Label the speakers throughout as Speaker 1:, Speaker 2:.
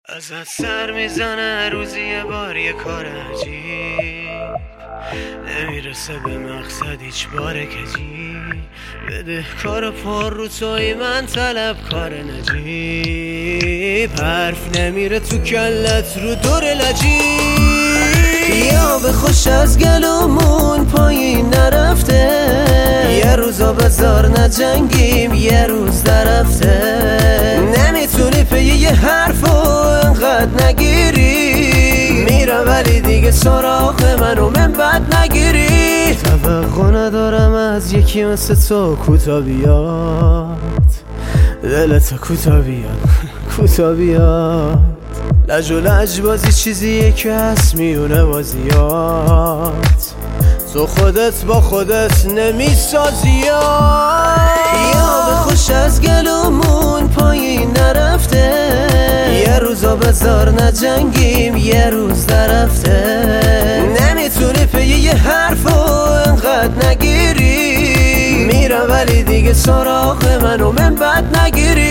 Speaker 1: ازت سر میزنه روزی یه بار یه کار عجیب، نمیرسه به مقصد هیچ بار کجی. بده کار پر رو توی من طلب کار نجیب، حرف نمیره تو کلت رو دور لجی. یا به خوش از گلومون پایین نرفته، یه روزا بذار نجنگیم یه روز درفته. نمیتونی پی یه حرفو انقدر نگیری، میرم ولی دیگه سراغ منو من بد نگیری. توقع ندارم از یکی مثل تو کوتا بیاد، دلت کوتا بیاد کوتا بیاد. لج و لج بازی چیزیه که هست میونه بازیات، تو خودت با خودت نمیسازی. یا به خوش از گلومون پایین نرفته، یه روزا بذار نجنگیم یه روز درفته. نمیتونی پی یه حرفو انقدر نگیری، میرم ولی دیگه سراغ منو من بد نگیری.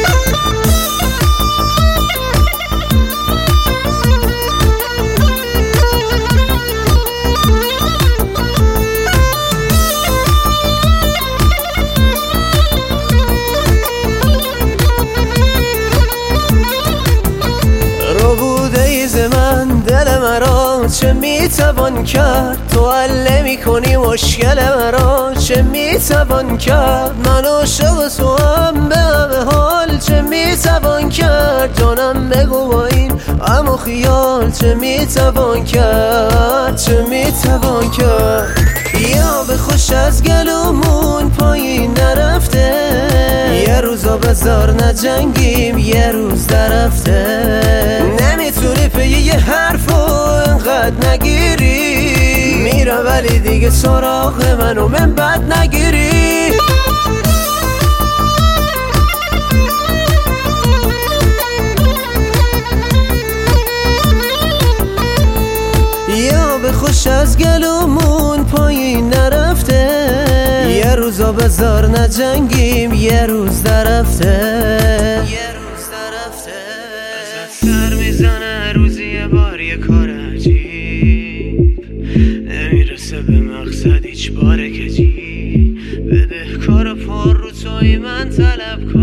Speaker 1: دل مرا چه میتوان کرد، تو حل میکنی مشکل مرا چه میتوان کرد. من عاشق تو هم به همه حال چه میتوان کرد. جانم بگو با این اما خیال چه میتوان کرد چه میتوان کرد. یا به خوش از گلومون پایین نرفته، یه روزا بذار نجنگیم یه روز درفته. نمیتونی پی یه حرفو انقدر نگیری، میرم ولی دیگه سراغ منو من بد نگیری. یا به خوش از گلومون پایین نرفته، یه روزا بذار نجنگیم یه روز درفته. ازت سر میزنه روزی یه بار یه کار عجیب، نمیرسه به مقصد هیچ بار کجی. بده کار پر رو توی من طلب کن